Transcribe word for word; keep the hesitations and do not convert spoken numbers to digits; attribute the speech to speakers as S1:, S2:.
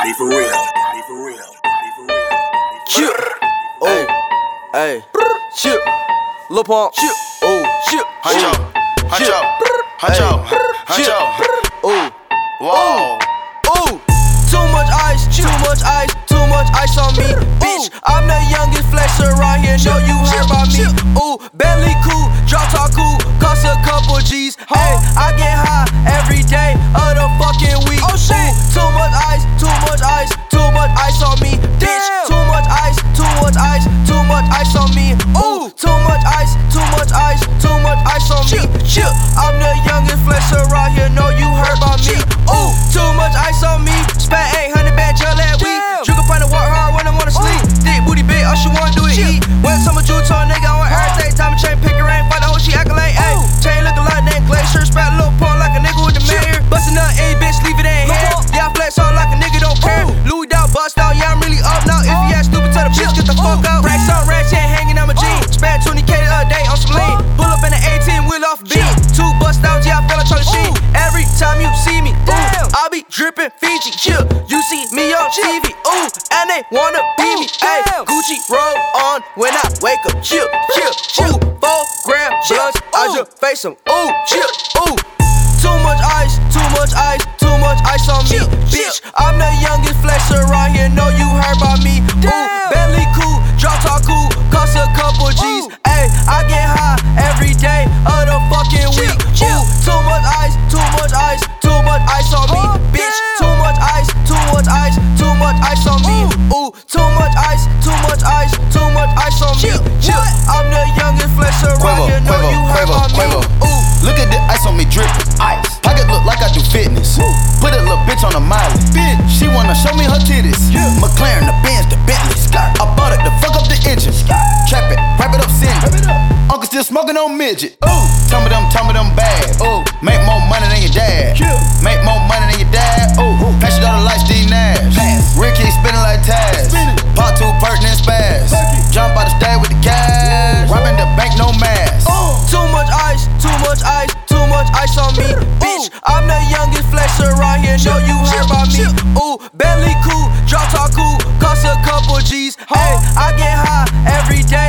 S1: Be for real. Be for real. Be for real.
S2: Chip. Oh. Hey. Chip. Lil Pump. Chip. Oh. Chip.
S3: Huncho. Huncho. Huncho. Huncho.
S2: Oh.
S3: Whoa.
S2: Ooh. Too much ice, too much ice, too much ice on me. Bitch, I'm the youngest flexer around here. Know you heard about me. Ooh, Bentley cool, drop top cool, cost a couple G's. Hey, I get high every day of the fucking week. Oh shit, too much ice, too much ice, too much ice on me. Bitch, too much ice, too much ice, too much ice on me. Ooh, too much ice, too much ice, too much ice on me. Chill, I'm the youngest flexer around here. Know you heard about me. Ooh, too much ice on me. Spent eight hundred bad gel that week. Drink a pint of walk hard when I wanna sleep. Thick booty big, all she wanna do is eat. When summer juice on nigga on everything. Time to chain, pick her ain't fight the whole she actin' like ayy. Chain looking like that glacier. Spat a little punk like a nigga with the mayor. Bustin' up a bitch, leave it in here. Yeah, I flex on like a nigga don't care. Louis down, bust out, yeah, I'm really up now. If you act stupid, tell the bitch, get the fuck out. Racks on racks, yeah, hanging on my jeans. Spent twenty K the other day on some lean. Pull up in the eighteen, wheel off a beat. Two bust downs, yeah, I feel like Charlie Sheen. Every time you see me, ooh, I be drippin' Fiji, chill. You see me on T V, ooh, and they wanna be me. Ayy, Gucci roll on when I wake up, chill, chill, chill. Four gram blunts, I just face them, ooh, chill, ooh. Too much ice, too much ice, too much ice on me. Bitch, I'm the youngest flexer around here. Know you heard about me. Ooh, Bentley cool, drop top cool, cost a couple G's. Ayy, I get high every day of the fucking week. Ooh, too much ice, too much ice, too much ice on me. Bitch, too much ice, too much ice, too much ice on me. Ooh, too much ice, too much ice, too much ice on me. Chill, I'm the youngest flexer around here. Know you heard about me. Ooh,
S3: look at the ice on me drippin'. Ice. Pocket look like I do fitness. Woo. Put a little bitch on a mileage. Bitch. She wanna show me her titties. Yeah. McLaren, the Benz, the Bentley. Skirt. I bought it to fuck up the engine. Skirt. Trap it, wrap it up, send it. Uncle still smoking on midget. Ooh. Tell me them, tell me them bad. Ooh. Make more money than your dad. Yeah. Make more money than your dad. Ooh. Pass it all the light, Steve Nash. Pass. Ricky spinning like Taz. Part two, pertinent spaz. Jump out the stage with the cash. Robbing the bank, no mask.
S2: Ooh. Too much ice, too much ice, too much ice on me. Bitch, I'm the youngest flexer around here. Know you heard about me. Ooh, Bentley cool, drop top cool, cost a couple G's. Hey, I get high every day